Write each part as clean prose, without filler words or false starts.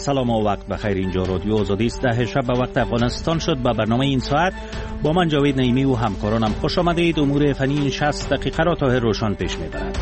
سلام و وقت بخیر. اینجا رادیو آزادی است. 10 شب به وقت افغانستان شد. با برنامه این ساعت با من جاوید نعیمی و همکارانم خوش آمدید. امور فنی این 60 دقیقه را تا روشن پیش میبرد.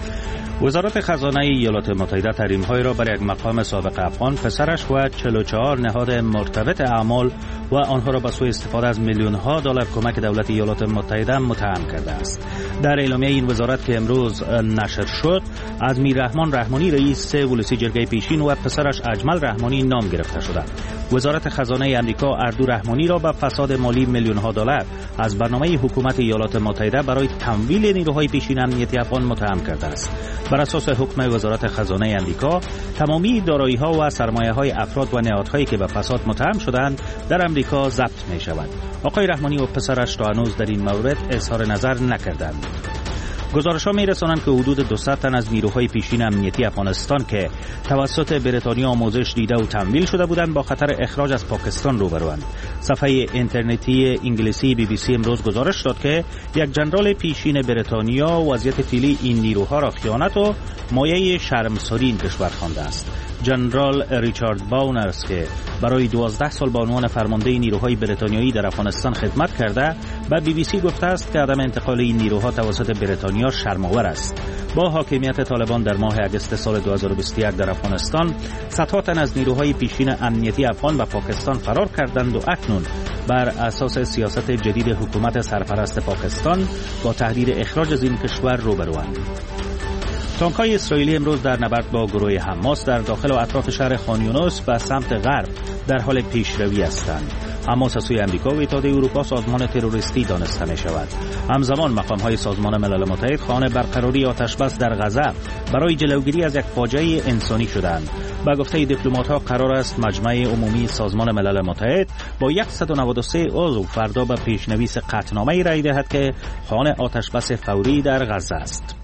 وزارت خزانه ایالات متحده تحریم‌های را بر یک مقام سابق افغان، پسرش و 44 نهاد مرتبط اعمال و آنها را به سوی استفاده از میلیون‌ها دلار کمک دولت ایالات متحده متهم کرده است. در اعلامیه این وزارت که امروز نشر شد، از میررحمان رحمانی رئیس ولسی جرگه پیشین و پسرش اجمل رحمانی نام گرفته شده. وزارت خزانه آمریکا اردو رحمانی را به فساد مالی میلیون‌ها دلار از برنامه حکومت ایالات متحده برای تمویل نیروهای پیشین امنیتی افغان متهم کرده است. بر اساس حکم وزارت خزانه آمریکا، تمامی دارایی‌ها و سرمایه‌های افراد و نهادهایی که به فساد متهم شدند در آمریکا ضبط می‌شوند. آقای رحمانی و پسرش تا هنوز در این مورد اظهار نظر نکردند. گزارش‌ها می‌رسانند که حدود 200 تن از نیروهای پیشین امنیتی افغانستان که توسط بریتانیا آموزش دیده و تمویل شده بودند با خطر اخراج از پاکستان روبروند. صفحه اینترنتی انگلیسی BBC امروز گزارش داد که یک جنرال پیشین بریتانیا وضعیت فعلی این نیروها را خیانت و مایه شرمساری این کشور خوانده است. جنرال ریچارد باونرز که برای 12 سال به عنوان فرمانده نیروهای بریتانیایی در افغانستان خدمت کرده، به BBC گفته است که عدم انتقال این نیروها توسط بریتانیا شرم‌آور است. با حاکمیت طالبان در ماه اگست سال 2021 در افغانستان، صدها تن از نیروهای پیشین امنیتی افغان به پاکستان فرار کردند و اکنون بر اساس سیاست جدید حکومت سرپرست پاکستان با تهدید اخراج از این کشور روبروند. تانک‌های اسرائیلی امروز در نبرد با گروه حماس در داخل و اطراف شهر خان یونس به سمت غرب در حال پیشروی هستند. حماس از سوی امریکا و اتحادیه اروپا سازمان تروریستی دانسته می شود. همزمان مقام‌های سازمان ملل متحد خواهان برقراری آتش‌بس در غزه برای جلوگیری از یک فاجعه انسانی شدند. با گفته دیپلمات‌ها قرار است مجمع عمومی سازمان ملل متحد با 193 عضو فردا به پیشنویس قطعنامه‌ای رأی دهد که خواهان آتش‌بس فوری در غزه است.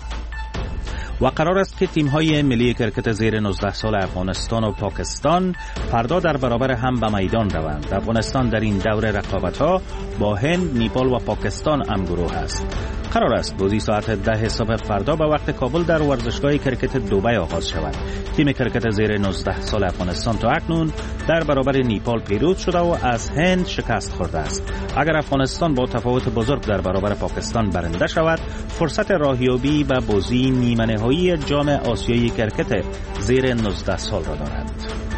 و قرار است که تیم‌های ملی کرکت زیر 19 سال افغانستان و پاکستان فردا در برابر هم به میدان روند. افغانستان در این دور رقابت‌ها با هند، نیپال و پاکستان همگروه است. قرار است بازی ساعت 10 صبح فردا به وقت کابل در ورزشگاه کرکت دبی آغاز شود. تیم کرکت زیر 19 سال افغانستان تا اکنون در برابر نیپال پیروز شده و از هند شکست خورده است. اگر افغانستان با تفاوت بزرگ در برابر پاکستان برنده شود، فرصت راهیابی به بازی نیمه نهایی جام آسیایی کرکت زیر 19 سال را دارد.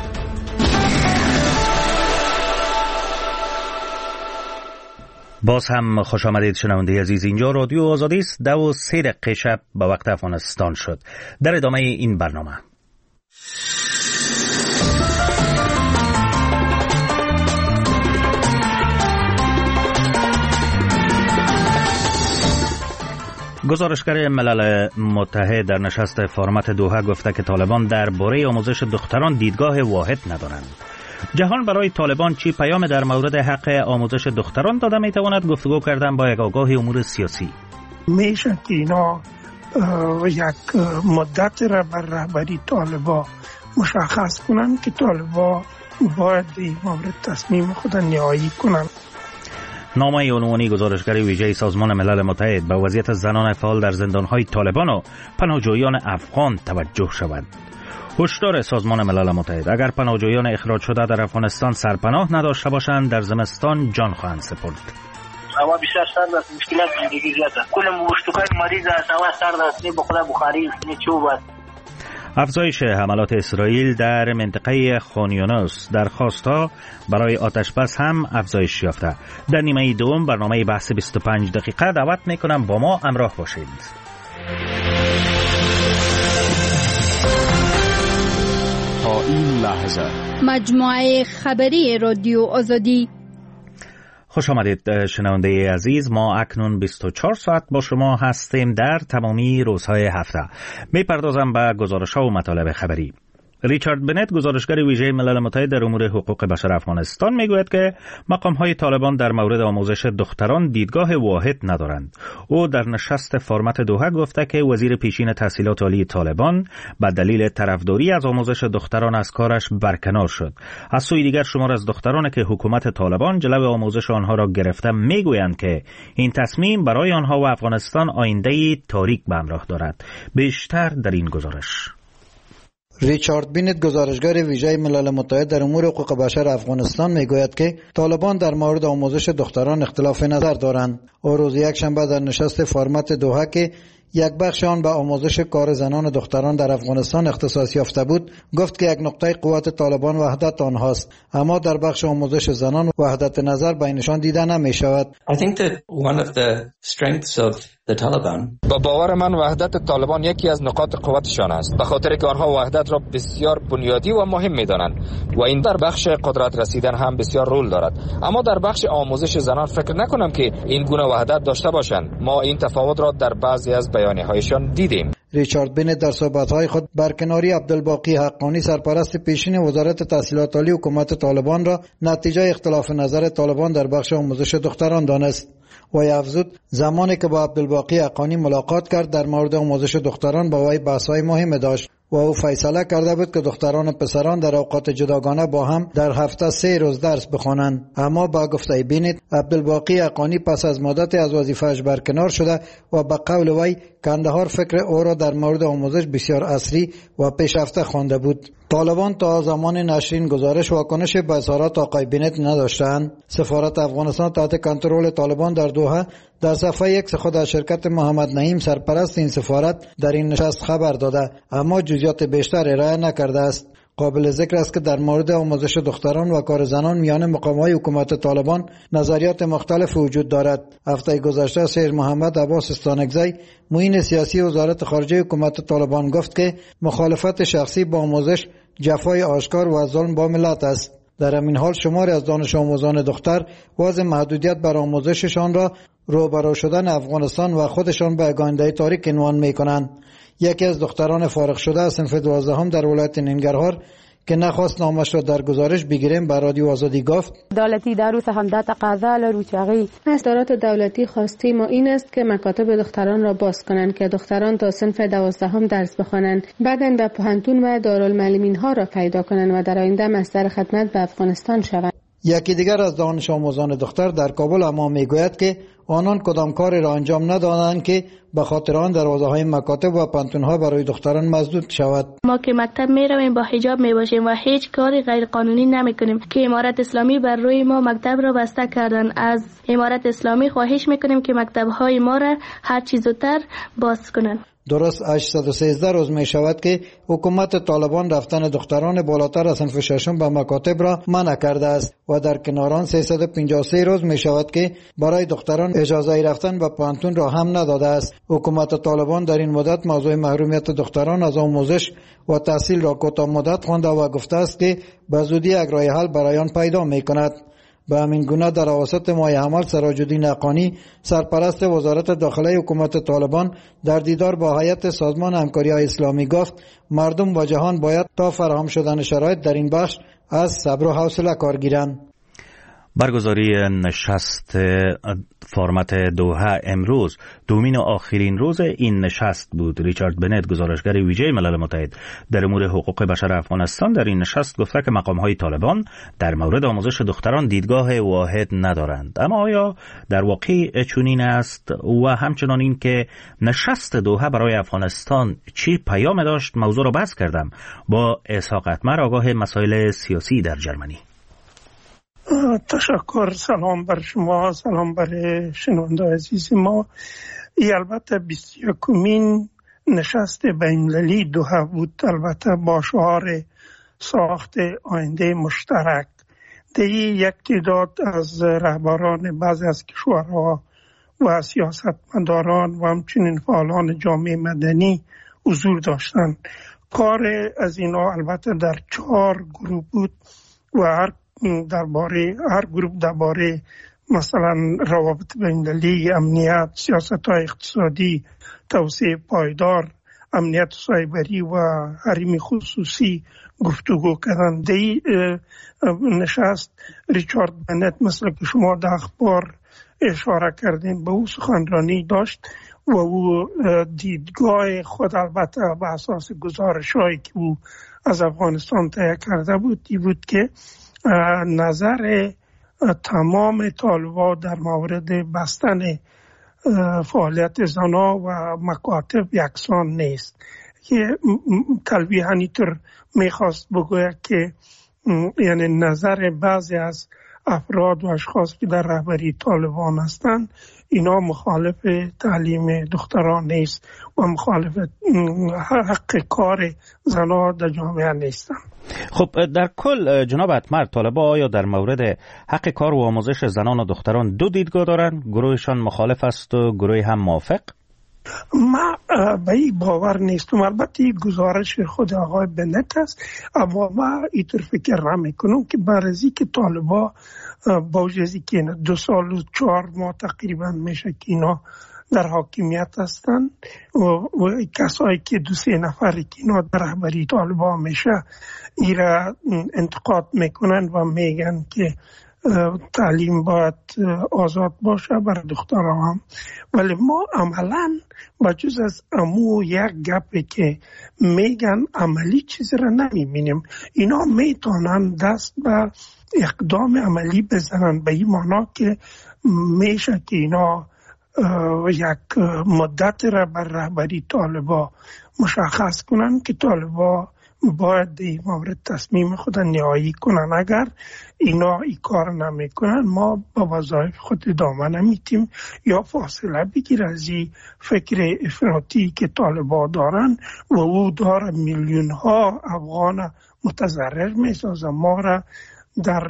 باز هم خوش آمدید شنونده عزیز. اینجا رادیو آزادی است. 2:03 شب به وقت افغانستان شد. در ادامه این برنامه گزارشگر ملل متحد در نشست فرمت دوحه گفته که طالبان درباره آموزش دختران دیدگاه واحد ندارند. جهان برای طالبان چی پیام در مورد حق آموزش دختران داده میتواند؟ گفتگو کردن با یک آگاه امور سیاسی. میشه که اینا یک مدت را بر رهبری طالبان مشخص کنن که طالبان باید این مورد تصمیم خود نهایی کنن. نامه عنوانی گزارشگر ویژه سازمان ملل متحد به وضعیت زنان فعال در زندانهای طالبان و پناهجویان افغان توجه شود. هشدار سازمان ملل متحد: اگر پناهجویان اخراج شده در افغانستان سرپناه نداشته باشند، در زمستان جان خواهند سپرد. هوا بسیار سرد است، مشکلات زندگی زیاد است. کل مشتکای مریض است، هوا سرد است، به خدا بخاری است، چوب است. افزایش حملات اسرائیل در منطقه خان یونس درخواست‌ها برای آتش‌بس هم افزایش یافته. در نیمه دوم برنامه بحث 25 دقیقه دعوت می‌کنم با ما همراه باشید. تا این لحظه مجموعه خبری رادیو آزادی. خوش آمدید شنونده عزیز. ما اکنون 24 ساعت با شما هستیم در تمامی روزهای هفته. میپردازم به گزارش‌ها و مطالب خبری. ریچارد بنت، گزارشگر ویژه ملل متحد در امور حقوق بشر افغانستان، میگوید که مقام‌های طالبان در مورد آموزش دختران دیدگاه واحد ندارند. او در نشست فرمت دوحه گفته که وزیر پیشین تحصیلات عالی طالبان به دلیل طرفداری از آموزش دختران از کارش برکنار شد. از سوی دیگر شمار از دختران که حکومت طالبان جلو آموزش آنها را گرفته میگویند که این تصمیم برای آنها و افغانستان آینده‌ای تاریک به همراه دارد. بیشتر در این گزارش. ریچارد بینت گزارشگر ویژه ملل متحد در امور حقوق بشر افغانستان میگوید که طالبان در مورد آموزش دختران اختلاف نظر دارند. او روز یکشنبه در نشست فرمت دوحه که یک بخش آن به آموزش کار زنان و دختران در افغانستان اختصاص یافته بود گفت که یک نقطه قوت طالبان وحدت آنهاست، اما در بخش آموزش زنان وحدت نظر بینشان دیده نمی شود. I think that one of the strengths of the Taliban با باور من وحدت طالبان یکی از نقاط قوتشان است، به خاطر که آنها وحدت را بسیار بنیادی و مهم می‌دانند و این در بخش قدرت رسیدن هم بسیار رول دارد. اما در بخش آموزش زنان فکر نکنم که این گونه وحدت داشته باشند. ما این تفاوت را در بعضی از بیانیه‌هایشان دیدیم. ریچارد بینت در صحبت‌های خود برکناری عبدالباقی حقانی سرپرست پیشین وزارت تحصیلات عالی حکومت طالبان را نتیجه اختلاف نظر طالبان در بخش آموزش دختران دانست و افزود زمانی که با عبدالباقی حقانی ملاقات کرد در مورد آموزش دختران با وی بحث‌های مهم داشت و او فیصله کرده بود که دختران و پسران در اوقات جداگانه با هم در هفته 3 روز درس بخوانند. اما با گفته بینت عبدالباقی حقانی پس از مدت از وظیفه‌اش برکنار شده و به قول وی کندهار فکر او را در مورد آموزش بسیار عصری و پیشرفته خوانده بود. طالبان تا زمان نشرین گزارش واکنش به اظهارات آقای بینت نداشتند. سفارت افغانستان تحت کنترل طالبان در دوحه در صفحه ایکس خود از شرکت محمد نعیم سرپرست این سفارت در این نشست خبر داده، اما جزئیات بیشتر ارائه نکرده است. قابل ذکر است که در مورد آموزش دختران و کار زنان میان مقام‌های حکومت طالبان نظریات مختلف وجود دارد. هفته گذشته سید محمد عباس استانکزی معین سیاسی وزارت خارجه حکومت طالبان گفت که مخالفت شخصی با آموزش جفای آشکار و ظلم با ملت است. در همین حال شماری از دانش آموزان دختر واضح محدودیت بر آموزششان را روبرو شدن افغانستان و خودشان به آینده تاریک عنوان می‌کنند. یکی از دختران فارغ شده از صنف 12 در ولایت ننگرهار که نخواست نامش را در گزارش بگیریم به رادیو آزادی گفت دولتی در روز هم تقاضا لروچغی از ادارات دولتی خواسته ما این است که مکاتب دختران را باز کنند که دختران تا صنف 12 درس بخوانند، بعداً به پوهنتون و دارالمعلمین ها را پیدا کنند و در آینده مصدر خدمت به افغانستان شوند. یکی دیگر از دانش آموزان دختر در کابل اما میگوید که آنان کدام کاری را انجام ندادند که به خاطر آن دروازه‌های مکاتب و پانتون‌ها برای دختران مسدود شود. ما که مکتب میرویم با حجاب میباشیم و هیچ کاری غیر قانونی نمیکنیم که امارت اسلامی بر روی ما مکتب را بسته کردن. از امارت اسلامی خواهش میکنیم که مکتب‌های ما را هر چیز زودتر باز کنند. درست 813 روز می شود که حکومت طالبان رفتن دختران بالاتر از صنف ششم به مکاتب را منع کرده است و در کنار آن 353 روز می شود که برای دختران اجازه رفتن به پانتون را هم نداده است. حکومت طالبان در این مدت موضوع محرومیت دختران از آموزش و تحصیل را کوتاه مدت خوانده و گفته است که به زودی یک راه حل برای آن پیدا می کند. به همین گونه در اواسط ماه حمل سراج الدین حقانی سرپرست وزارت داخله حکومت طالبان در دیدار با هیئت سازمان همکاری اسلامی گفت مردم و جهان باید تا فراهم شدن شرایط در این بخش از صبر و حوصله کار گیرند. برگزاری نشست فرمت دوحه امروز دومین و آخرین روز این نشست بود. ریچارد بینت گزارشگر ویژه ملل متحد در امور حقوق بشر افغانستان در این نشست گفته که مقام‌های طالبان در مورد آموزش دختران دیدگاه واحد ندارند. اما آیا در واقع چنین است و همچنان این که نشست دوحه برای افغانستان چی پیام داشت؟ موضوع را بحث کردم با اسحاق اتمر آگاه مسائل سیاسی در جرمنی. تشکر. سلام بر شما، سلام بر شنونده عزیز ما. ای البته 21مین نشست بین‌المللی دوحه بود، البته با شعار ساخت آینده مشترک. در یک تعداد از رهبران بعضی از کشورها و سیاستمداران و همچنین فعالان جامعه مدنی حضور داشتند. کار از اینا البته در 4 گروه بود و هر گروه درباره مثلا روابط بین‌المللی، امنیت، سیاست‌های اقتصادی، توسعه پایدار، امنیت سایبری و حریم خصوصی گفتگو کردند. نشست ریچارد بینت مثل که شما در اخبار اشاره کردین به او سخنرانی داشت و او دیدگاه خود البته به اساس گزارش‌هایی که او از افغانستان تهیه کرده بود این بود که نظر تمام طالبان در مورد بستن فعالیت زنان و مکاتب یکسان نیست. که تلویحاً اینطور میخواست بگوید که یعنی نظر بعضی از افراد و اشخاص که در رهبری طالبان هستند اینا مخالف تعلیم دختران نیست و مخالف حق کار زنان در جامعه نیستند. خب در کل جناب اتمر، طالبان آیا در مورد حق کار و آموزش زنان و دختران دو دیدگاه دارند؟ گروهشان مخالف است و گروهی هم موافق؟ ما به این باور نیستم. البته گزارش خود آقای بنت است، اما ما اینطور فکر نمی کنم که برازی که طالبان با وجودی که 2 سال و 4 ماه تقریبا میشه که اینا در حاکمیت هستند و کسایی که 2-3 نفری که اینا در رهبری طالبان میشه ایرا انتقاد میکنن و میگن که تعلیم باید آزاد باشه برای دختران هم، ولی ما عملا بجز از امو یک گپی که میگن عملی چیزی را نمیبینیم. اینا میتونن دست به اقدام عملی بزنن، به این معنا که میشه که اینا یک مدت را بر رهبری طالبان مشخص کنن که طالبان باید این مورد تصمیم خود نهایی کنن. اگر اینا این کار نمی کنن ما با وظایف خود ادامه نمیتیم یا فاصله بگیر از این فکر افراطی که طالبان دارن و او داره میلیون ها افغان متضرر میسازه. ما را در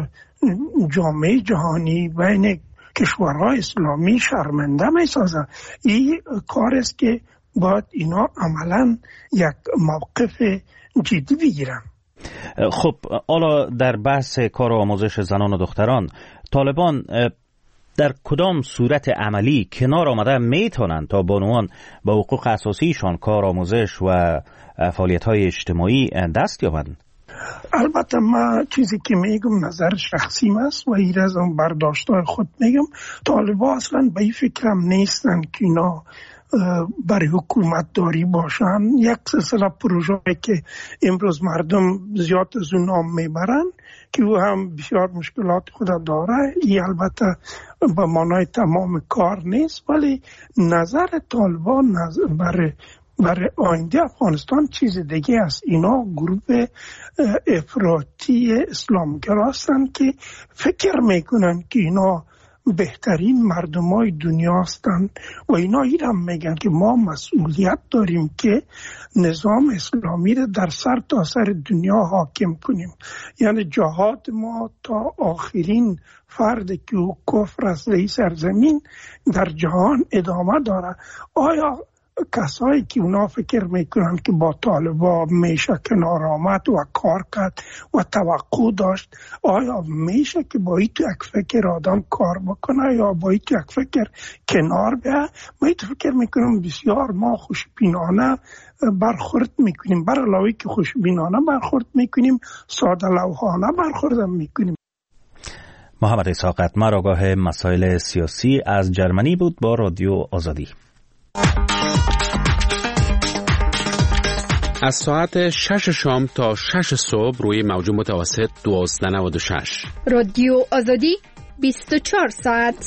جامعه جهانی بین کشورهای اسلامی شرمنده میسازه. این کار است که باید اینا عملا یک موقف جدی بگیرن. خب حالا در بحث کار و آموزش زنان و دختران، طالبان در کدام صورت عملی کنار آمده میتونن تا بانوان با حقوق اساسیشان، کار، آموزش و فعالیت‌های اجتماعی دست یابند؟ البته ما چیزی که میگم نظر شخصی است و این از اون برداشت‌های خود میگم. طالبان اصلا به این فکرم نیستن که اینا برای حکومت داری باشن. یک سلسله پروژه که امروز مردم زیاد از اون نام میبرن که او هم بسیار مشکلات خود داره، این البته به معنای تمام کار نیست، ولی نظر طالبان برای آینده افغانستان چیز دیگه است. اینا گروه افراطی اسلامگرا هستند که فکر میکنن که اینا بهترین مردمای دنیا هستند و اینا هم میگن که ما مسئولیت داریم که نظام اسلامی رو در سر تا سر دنیا حاکم کنیم. یعنی جهاد ما تا آخرین فرد که او کفر است در سرزمین در جهان ادامه داره. آیا کسایی که اونا فکر میکنن که با طالبان میشه کنار آمد و کار کرد و توقع داشت، آیا میشه که با این تو یک فکر آدم کار بکنه یا با این تو یک فکر کنار بیه؟ ما این فکر میکنم بسیار ما خوشبینانه برخورد میکنیم، بر علاوه که خوشبینانه برخورد میکنیم ساده لوحانه برخورد میکنیم. محمد اسحاق اتمر، آگاه مسائل سیاسی از جرمنی بود با رادیو آزادی. از ساعت 6 شام تا 6 صبح روی موج متوسط 1296 رادیو آزادی 24 ساعت.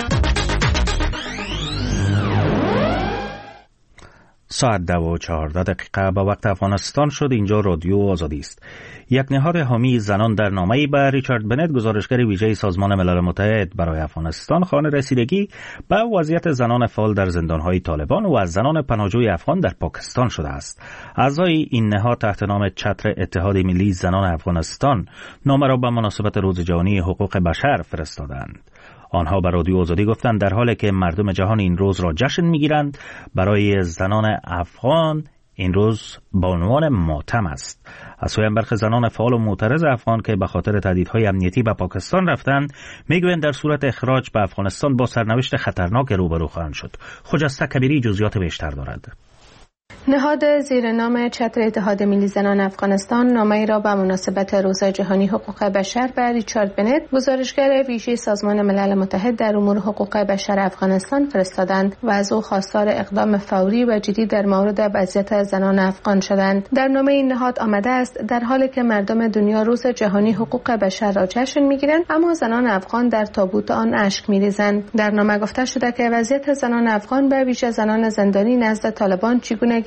ساعت 12:14 به وقت افغانستان شد. اینجا رادیو آزادی است. یک نهاد حامی زنان در نامه‌ای به ریچارد بنت، گزارشگر ویژه سازمان ملل متحد برای افغانستان، خواهان رسیدگی به وضعیت زنان فعال در زندان‌های طالبان و از زنان پناهجوی افغان در پاکستان شده است. اعضای این نهاد تحت نام چتر اتحاد ملی زنان افغانستان نامه را به مناسبت روز جهانی حقوق بشر فرستادند. آنها به رادیو آزادی گفتند در حالی که مردم جهان این روز را جشن می‌گیرند، برای زنان افغان این روز به عنوان ماتم است. از سوی برخی زنان فعال و معترض افغان که به خاطر تهدیدهای امنیتی به پاکستان رفتند، میگویند در صورت اخراج به افغانستان با سرنوشت خطرناک روبرو خواهند شد. خجسته کبیری جزئیات بیشتر دارد. نهاد زیر نام چتر اتحاد ملی زنان افغانستان نامه‌ای را به مناسبت روز جهانی حقوق بشر به ریچارد بنت، گزارشگر ویژه سازمان ملل متحد در امور حقوق بشر افغانستان فرستادند و از او خواستار اقدام فوری و جدی در مورد وضعیت زنان افغان شدند. در نامه این نهاد آمده است در حالی که مردم دنیا روز جهانی حقوق بشر را جشن می‌گیرند، اما زنان افغان در تابوت آن اشک می‌ریزند. در نامه گفته شده که وضعیت زنان افغان به ویژه زنان زندانی نزد طالبان چگونگی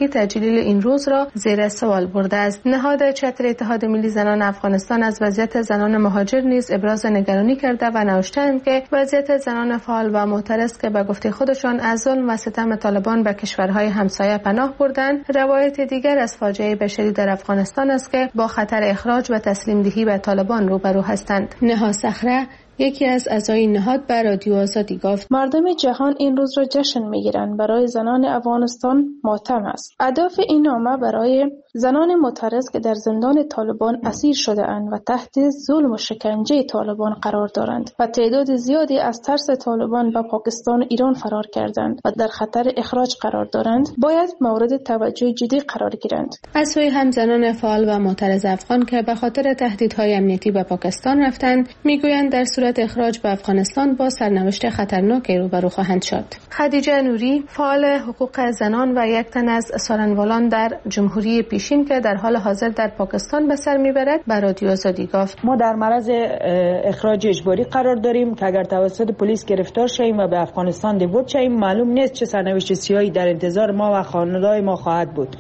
امنیتی تجلیل این روز را زیر سوال برده است. نهاد چتر اتحاد ملی زنان افغانستان از وضعیت زنان مهاجر نیز ابراز نگرانی کرده و نوشتند که وضعیت زنان فعال و معترض که به گفته خودشان از ظلم و ستم طالبان به کشورهای همسایه پناه بردند، روایت دیگر از فاجعه بشری در افغانستان است که با خطر اخراج و تسلیم دهی به طالبان روبرو هستند. نها صخره یکی از اعضای نهاد به رادیو آزادی گفت مردم جهان این روز را جشن میگیرند. برای زنان افغانستان ماتم است. اهداف این نامه برای زنان معترض که در زندان طالبان اسیر شده اند و تحت ظلم و شکنجه طالبان قرار دارند و تعداد زیادی از ترس طالبان به پاکستان و ایران فرار کردند و در خطر اخراج قرار دارند، باید مورد توجه جدی قرار گیرند. از سوی هم زنان فعال و معترض افغان که به خاطر تهدیدهای امنیتی به پاکستان رفتند، میگویند در صورت اخراج به افغانستان با سرنوشت خطرناکی روبرو خواهند شد. خدیجه نوری، فعال حقوق زنان و یک تن از سارنوالان در جمهوری پیشین که در حال حاضر در پاکستان به سر میبرد، به رادیو آزادی گفت ما در معرض اخراج اجباری قرار داریم که اگر توسط پلیس گرفتار شویم و به افغانستان دیپورت شویم، معلوم نیست چه سرنوشت سیاهی در انتظار ما و خانواده ما خواهد بود.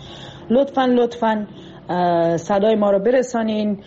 لطفاً صدای ما را برسانین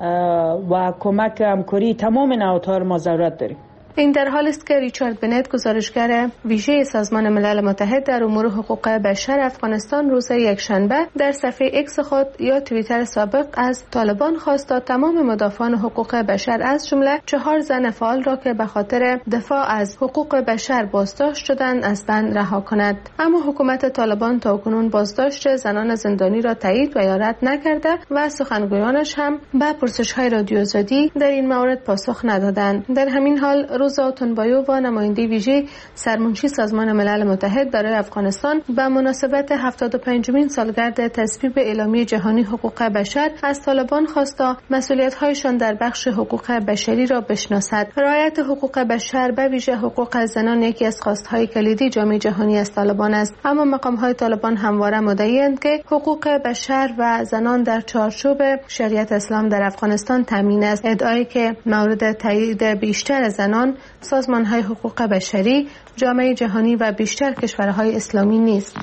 و کمک همکاری تمام نهادها ما ضرورت داریم. این در حالی است که ریچارد بنت، گزارشگر ویژه سازمان ملل متحد در امور حقوق بشر افغانستان، روز یکشنبه در صفحه ایکس خود یا توییتر سابق از طالبان خواست تا تمام مدافعان حقوق بشر از جمله 4 زن فعال را که به خاطر دفاع از حقوق بشر بازداشت شدند از بند رها کند. اما حکومت طالبان تاکنون بازداشت زنان زندانی را تایید و یا رد نکرده و سخنگویانش هم به پرسش‌های رادیو آزادی در این مورد پاسخ ندادند. در همین حال روزا تنبایو و نماینده ویژه سرمنشی سازمان ملل متحد برای افغانستان به مناسبت 75مین سالگرد تصویب اعلامیه جهانی حقوق بشر از طالبان خواست تا مسئولیت‌هایشان در بخش حقوق بشری را بشناسد. رعایت حقوق بشر به ویژه حقوق زنان یکی از خواست‌های کلیدی جامعه جهانی از طالبان است، اما مقام‌های طالبان همواره مدعی‌اند که حقوق بشر و زنان در چارچوب شریعت اسلام در افغانستان تامین است، ادعایی که مورد تایید بیشتر زنان، سازمان‌های حقوق بشری، جامعه جهانی و بیشتر کشورهای اسلامی نیست.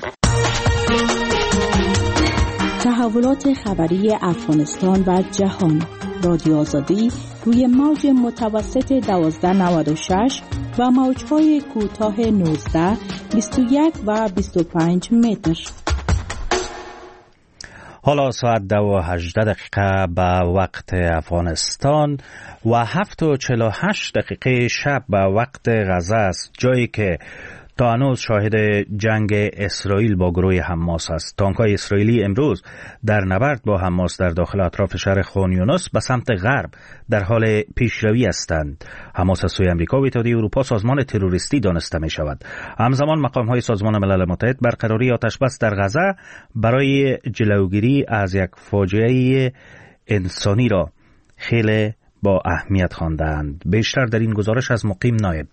تحولات خبری افغانستان و جهان. رادیو آزادی روی موج متوسط 1296 و موج‌های کوتاه 19، 21 و 25 متر. حالا ساعت 2:18 به وقت افغانستان و 7:48 شب به وقت غزه است، جایی که تا هنوز شاهد جنگ اسرائیل با گروه حماس است. تانک‌های اسرائیلی امروز در نبرد با حماس در داخل اطراف شهر خان یونس به سمت غرب در حال پیشروی هستند. حماس از سوی امریکا و اتحادیه اروپا سازمان تروریستی دانسته می شود. همزمان مقام‌های سازمان ملل متحد برقراری آتش‌بس در غزه برای جلوگیری از یک فاجعه انسانی را خیلی با اهمیت خواندند. بیشتر در این گزارش از مقیم نایب.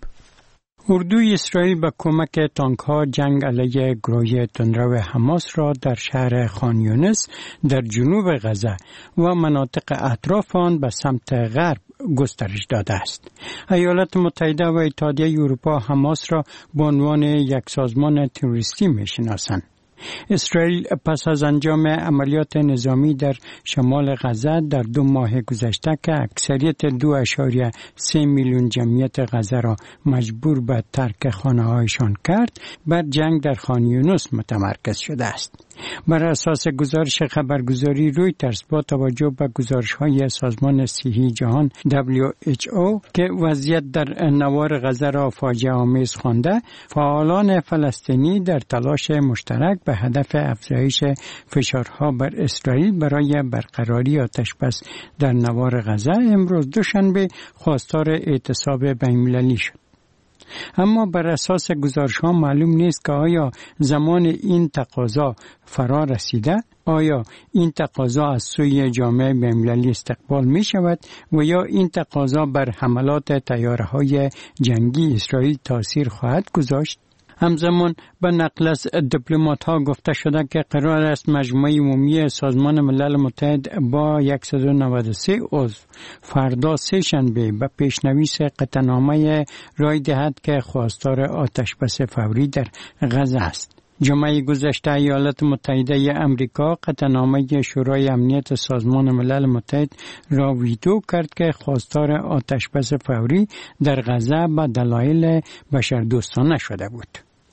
اردوی اسرائیل با کمک تانک‌ها جنگ علیه گروه تندرو حماس را در شهر خان یونس در جنوب غزه و مناطق اطراف آن به سمت غرب گسترش داده است. ایالات متحده و اتحادیه اروپا حماس را به عنوان یک سازمان تروریستی می‌شناسند. اسرائیل پس از انجام عملیات نظامی در شمال غزه در 2 ماه گذشته که اکثریت 2.3 میلیون جمعیت غزه را مجبور به ترک خانه‌هایشان کرد، بر جنگ در خان یونس متمرکز شده است. بر اساس گزارش خبرگزاری رویترز با توجه به گزارش‌های سازمان صحی جهان WHO که وضعیت در نوار غزه را فاجعه آمیز خوانده، فعالان فلسطینی در تلاش مشترک به هدف افزایش فشارها بر اسرائیل برای برقراری آتش‌بس در نوار غزه امروز دوشنبه خواستار اعتصاب بین‌المللی شد. اما بر اساس گزارش‌ها معلوم نیست که آیا زمان این تقاضا فرا رسیده، آیا این تقاضا از سوی جامعه بین‌المللی استقبال می شود و یا این تقاضا بر حملات طیاره‌های جنگی اسرائیل تاثیر خواهد گذاشت. همزمان به نقل از دیپلمات‌ها گفته شده که قرار است مجمع عمومی سازمان ملل متحد با 193 عضو فردا سه‌شنبه به پیشنویس قطعنامه رای دهد که خواستار آتش‌بس فوری در غزه است. جمعه گذشته ایالات متحده امریکا قطعنامه شورای امنیت سازمان ملل متحد را ویتو کرد که خواستار آتشبس فوری در غزه به دلایل بشردوستانه شده بود.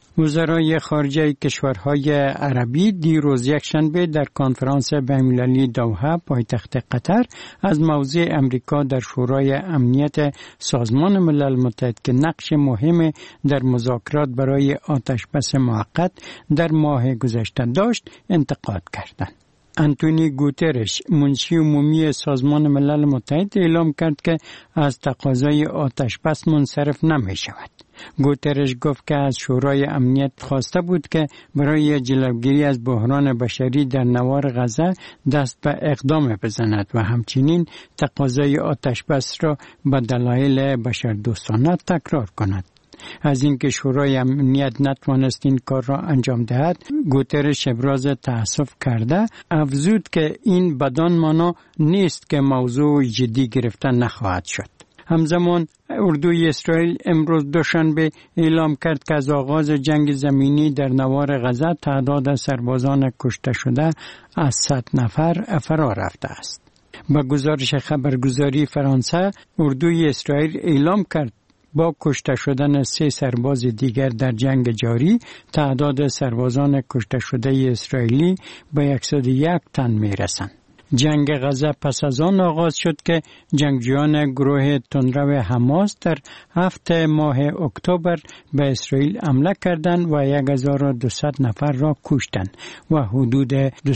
وزرای خارجه کشورهای عربی دیروز یکشنبه در کنفرانس بین‌المللی دوحه پایتخت قطر از موضع امریکا در شورای امنیت سازمان ملل متحد که نقش مهم در مذاکرات برای آتشبس موقت در ماه گذشته داشت انتقاد کردند. آنتونی گوترش منشی عمومی سازمان ملل متحد اعلام کرد که از تقاضای آتشبس منصرف نمی شود. گوترش گفت که از شورای امنیت خواسته بود که برای جلوگیری از بحران بشری در نوار غزه دست به اقدام بزند و همچنین تقاضای آتشبس را به دلایل بشردوستانه تکرار کند. از اینکه شورای امنیت نتوانست این کار را انجام دهد، گوترش ابراز تأسف کرده، افزود که این بدان معنا نیست که موضوع جدی گرفته نخواهد شد. همزمان اردوی اسرائیل امروز دوشنبه اعلام کرد که از آغاز جنگ زمینی در نوار غزه تعداد سربازان کشته شده از 100 نفر فرا رفته است. با گزارش خبرگزاری فرانسه، اردوی اسرائیل اعلام کرد با کشته شدن 3 سرباز دیگر در جنگ جاری، تعداد سربازان کشته شده اسرائیلی به 101 تن می رسند. جنگ غزه پس از آن آغاز شد که جنگجویان گروه تندرو حماس در 7 ماه اکتبر به اسرائیل حمله کردند و 1200 نفر را کشتند و حدود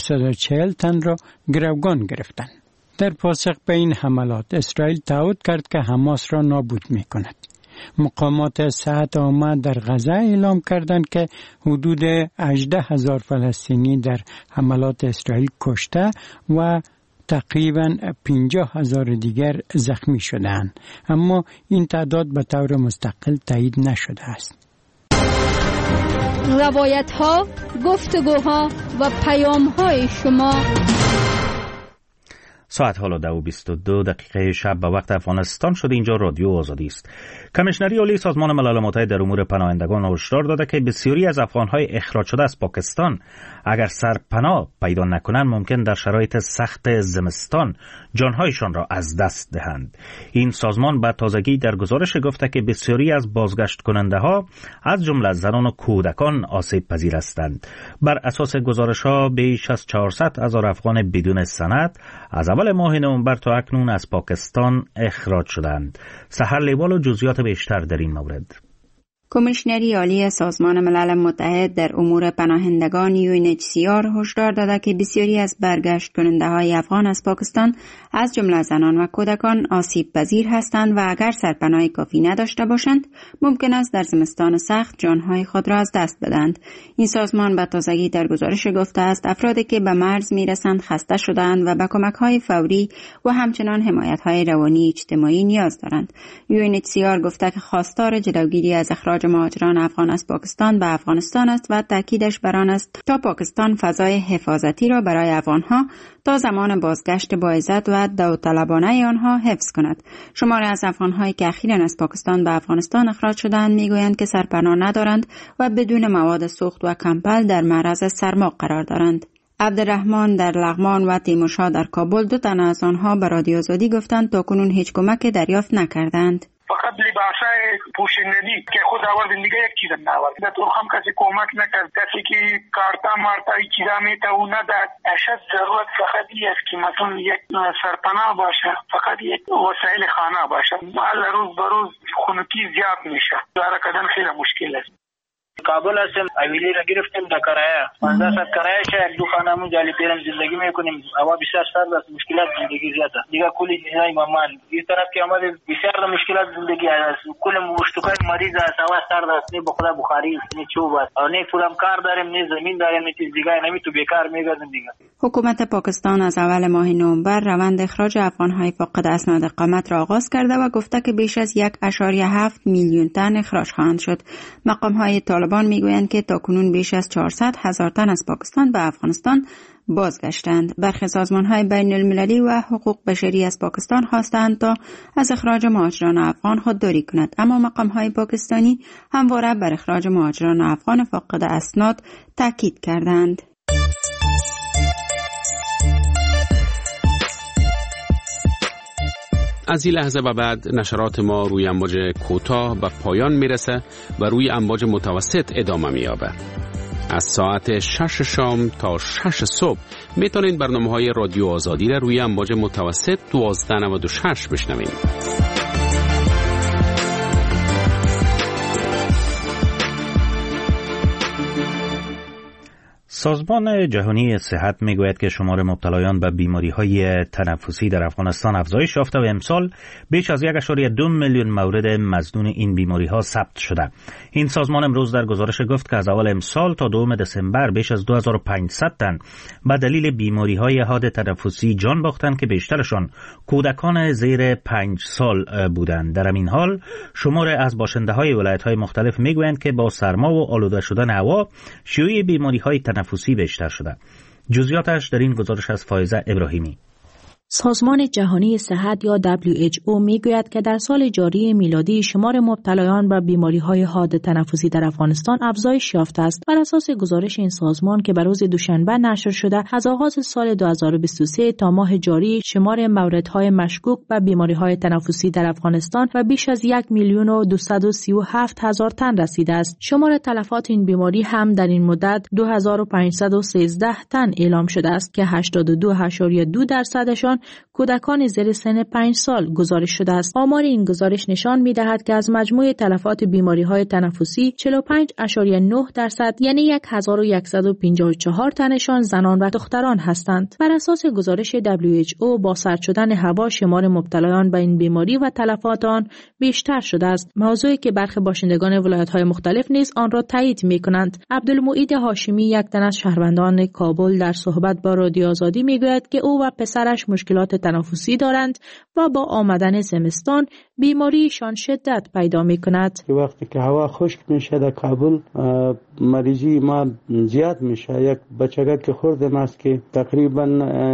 240 تن را گروگان گرفتند. در پاسخ به این حملات اسرائیل تعهد کرد که حماس را نابود می کند. مقامات صحت عامه در غزه اعلام کردند که حدود 18,000 فلسطینی در حملات اسرائیل کشته و تقریباً 50,000 دیگر زخمی شدند، اما این تعداد به طور مستقل تایید نشده است. روایت‌ها، گفتگوها و پیام‌های شما. ساعت حالا 22:22 شب به وقت افغانستان شده. اینجا رادیو آزادی است. کمیشنری عالی سازمان ملل متحد در امور پناهندگان هشدار داده که بسیاری از افغان‌های اخراج شده از پاکستان اگر سرپناه پیدا نکنند ممکن در شرایط سخت زمستان جانهایشان را از دست دهند. این سازمان به تازگی در گزارش گفته که بسیاری از بازگشت کننده ها از جمله زنان و کودکان آسیب پذیر هستند. بر اساس گزارش ها بیش از 400,000 افغان بدون سند از اول ماه نوامبر تا اکنون از پاکستان اخراج شدند. سحر لیوال و جزئیات بیشتر در این مورد. کمیشنری عالی سازمان ملل متحد در امور پناهندگان UNHCR هشدار داده که بسیاری از برگشت کننده های افغان از پاکستان از جمله زنان و کودکان آسیب پذیر هستند و اگر سرپناه کافی نداشته باشند ممکن است در زمستان سخت جانهای خود را از دست بدهند. این سازمان به تازگی در گزارش گفته است افرادی که به مرز میرسند خسته شده‌اند و به کمک‌های فوری و همچنان حمایت‌های روانی اجتماعی نیاز دارند. UNHCR گفته که خواستار جلوگیری از اخراج مهاجران افغان از پاکستان به افغانستان است و تاکیدش بر آن است تا پاکستان فضای حفاظتی را برای افغانها تا زمان بازگشت با عزت و داوطلبانه آنها حفظ کند. شماری از افغانهایی که اخیراً از پاکستان به افغانستان اخراج شدند میگویند که سرپناه ندارند و بدون مواد سوخت و کمپل در معرض سرما قرار دارند. عبدالرحمن در لغمان و تیمورشاه در کابل 2 تن از آنها به رادیو آزادی گفتند تاکنون هیچ کمک دریافت نکردند. فقط لباسای پوشیدنی که خود آوردن دیگه یک چیز نآورد. تو هم کسی کمک نکرد، کسی که کارتا مارتا ای چیزا میته و نداد. اشد ضرورت فقط این است که مثلا یک سرپناه باشه، فقط یک وسایل خانه باشه. مال روز به روز خنکی زیاد میشه. داره کردن خیلی مشکل است. کابل هستم، اویلی را گرفتیم در کرایه 15 ساعت کرایه شه، 2 خانمون جالی پیرم زندگی میکنیم. هوا بسیار سرد است، مشکلات زندگی زیاده دیگه. کلی جنای مامان این طرف که آمده بسیار مشکلات زندگی است. کل مشتکای مریض است، هوا سرد است، نه بخدا بخاری است، نه چوب است، نه پولم کار داریم، نه زمین داریم، نه چیز دیگه، نمی تو بیکار میگردیم دیگه. حکومت پاکستان از اول ماه نوامبر روند اخراج افغانهای فاقد اسناد اقامت را آغاز کرده و گفته که بیش از 1.7 میلیون تن اخراج خواهند شد. مقام‌های طالبان میگویند که تاکنون بیش از 400,000 تن از پاکستان به افغانستان بازگشتند. برخی سازمان‌های بین المللی و حقوق بشری از پاکستان خواستند تا از اخراج مهاجران افغان خودداری کند، اما مقام‌های پاکستانی همواره بر اخراج مهاجران افغان فاقد اسناد تاکید کردند. از این لحظه و بعد نشرات ما روی امواج کوتاه به پایان میرسه و روی امواج متوسط ادامه مییابه. از ساعت 6 شام تا 6 صبح میتونید برنامه‌های رادیو آزادی را روی امواج متوسط 1296 بشنوید. سازمان جهانی صحت میگوید که شمار مبتلایان به بیماری‌های تنفسی در افغانستان افزایش یافته و امسال بیش از 1.2 میلیون مورد مظنون این بیماری‌ها ثبت شده. این سازمان امروز در گزارش گفت که از اول امسال تا 2 دسامبر بیش از 2500 تن به دلیل بیماری‌های حاد تنفسی جان باختند که بیشترشان کودکان زیر 5 سال بودند. در این حال شمار از باشنده‌های ولایت‌های مختلف میگویند که با سرما و آلوده شدن هوا شیوع بیماری‌های تنفسی بیشتر شده. جزئیاتش در این گزارش از فائزه ابراهیمی. سازمان جهانی صحت یا WHO میگوید که در سال جاری میلادی شمار مبتلایان به بیماری‌های حاد تنفسی در افغانستان افزایش یافته است. بر اساس گزارش این سازمان که بر روز دوشنبه نشر شده، از آغاز سال 2023 تا ماه جاری شمار موردهای مشکوک به بیماری‌های تنفسی در افغانستان و بیش از 1,237,000 تن رسیده است. شمار تلفات این بیماری هم در این مدت 2513 تن اعلام شده است که 82.2% کودکان زیر سن 5 سال گزارش شده است. آمار این گزارش نشان می‌دهد که از مجموع تلفات بیماری‌های تنفسی 45.9% یعنی 1154 تنشان زنان و دختران هستند. بر اساس گزارش WHO با سرد شدن هوا شمار مبتلایان به این بیماری و تلفات آن بیشتر شده است، موضوعی که برخی باشندگان ولایت‌های مختلف نیز آن را تایید می‌کنند. عبدالمعید هاشمی، یک تن از شهروندان کابل، در صحبت با رادیو آزادی می‌گوید که او و پسرش مشکلات تنفسی دارند و با آمدن زمستان بیماریشان شدت پیدا می‌کند. وقتی که هوا خشک میشه در کابل مریضی ما زیاد میشه. یک بچگی که خوردم است که تقریبا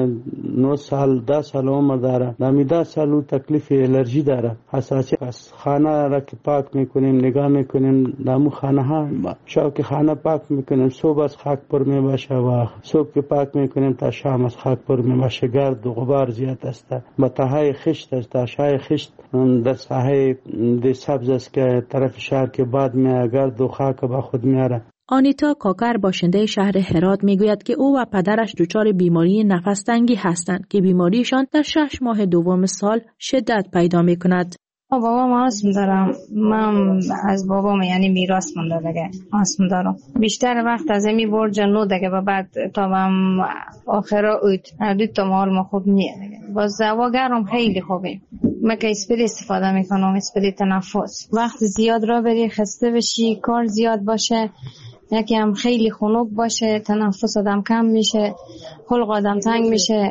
9 سال 10 سال عمر داره، در 10 سال تکلیف الرژی داره، حساسیت است. خانه را که پاک میکنیم نگاه میکنیم، دامو خانه ها شب که خانه پاک میکنیم صبح از خاک پر میباشه و صبح که پاک میکنیم تا شام از خاک پر میباشه. گرد و غبار زیاد است. بتاهای خشت است. تاشای خشت در ساحه د سبز است که طرف شهر که بعد می گرد و خاک با خود میاره. آنیتا کاکر باشنده شهر هرات میگوید که او و پدرش دچار بیماری نفس تنگی هستند که بیماریشان در 6 ماه دوم سال شدت پیدا میکند. بابام آسم دارم. من از بابام یعنی میراث مونده دیگه آسم دارم. بیشتر وقت از می برج نو دیگه و بعد تا هم آخرا اوت دو تا مال ما خوب نیه دیگه. باز هوا گرم خیلی خوبه. من که اسپری استفاده میکنم، اسپری تنفس. وقت زیاد را بری خسته بشی، کار زیاد باشه، یکی هم خیلی خنک باشه، تنفس آدم کم میشه، خلق آدم تنگ میشه.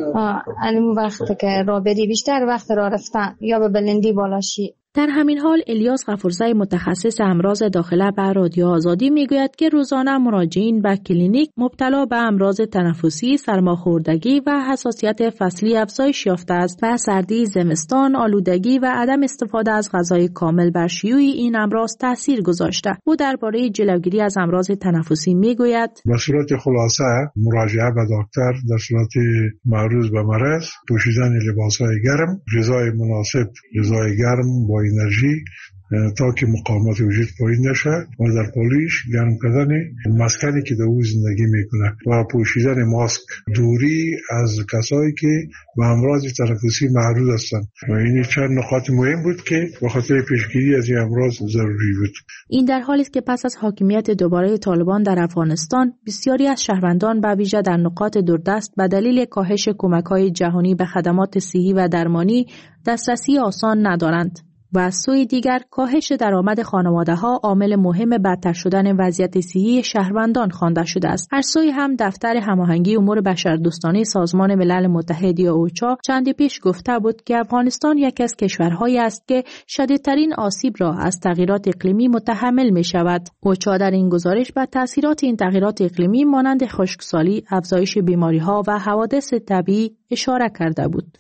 این وقت که را بری بیشتر وقت را رفتن یا به بلندی بالاشی. در همین حال الیاس غفورزی متخصص امراض داخله به رادیو آزادی میگوید که روزانه مراجعین به کلینیک مبتلا به امراض تنفسی، سرماخوردگی و حساسیت فصلی افزایش یافته است و سردی زمستان، آلودگی و عدم استفاده از غذای کامل بر شیوع این امراض تاثیر گذاشته. او درباره جلوگیری از امراض تنفسی میگوید: به صورت خلاصه مراجعه به دکتر در صورت معروض به مرض، پوشیدن لباس‌های گرم، غذای مناسب، غذای گرم با انرژی تا که مقاومت وجود پایین نشه و در پالیش گرم کردن مسکنی که در او زندگی میکنه و پوشیدن ماسک، دوری از کسایی که به امراض تنفسی معرض هستند و این چند نکات مهم بود که به خاطر پیشگیری از این امراض ضروری بود. این در حالی است که پس از حاکمیت دوباره طالبان در افغانستان بسیاری از شهروندان به ویژه در نقاط دوردست به دلیل کاهش کمک‌های جهانی به خدمات صحی و درمانی دسترسی آسان ندارند. و از سوی دیگر کاهش درآمد خانواده‌ها عامل مهم بدتر شدن وضعیت صحی شهروندان خوانده شده است. هر سوی هم دفتر هماهنگی امور بشردوستانه سازمان ملل متحد یا اوچا چندی پیش گفته بود که افغانستان یکی از کشورهایی است که شدیدترین آسیب را از تغییرات اقلیمی متحمل می شود. اوچا در این گزارش به تاثیرات این تغییرات اقلیمی مانند خشکسالی، افزایش بیماری‌ها و حوادث طبیعی اشاره کرده بود.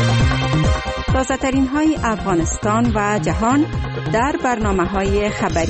تازه‌ترین های افغانستان و جهان در برنامه‌های خبری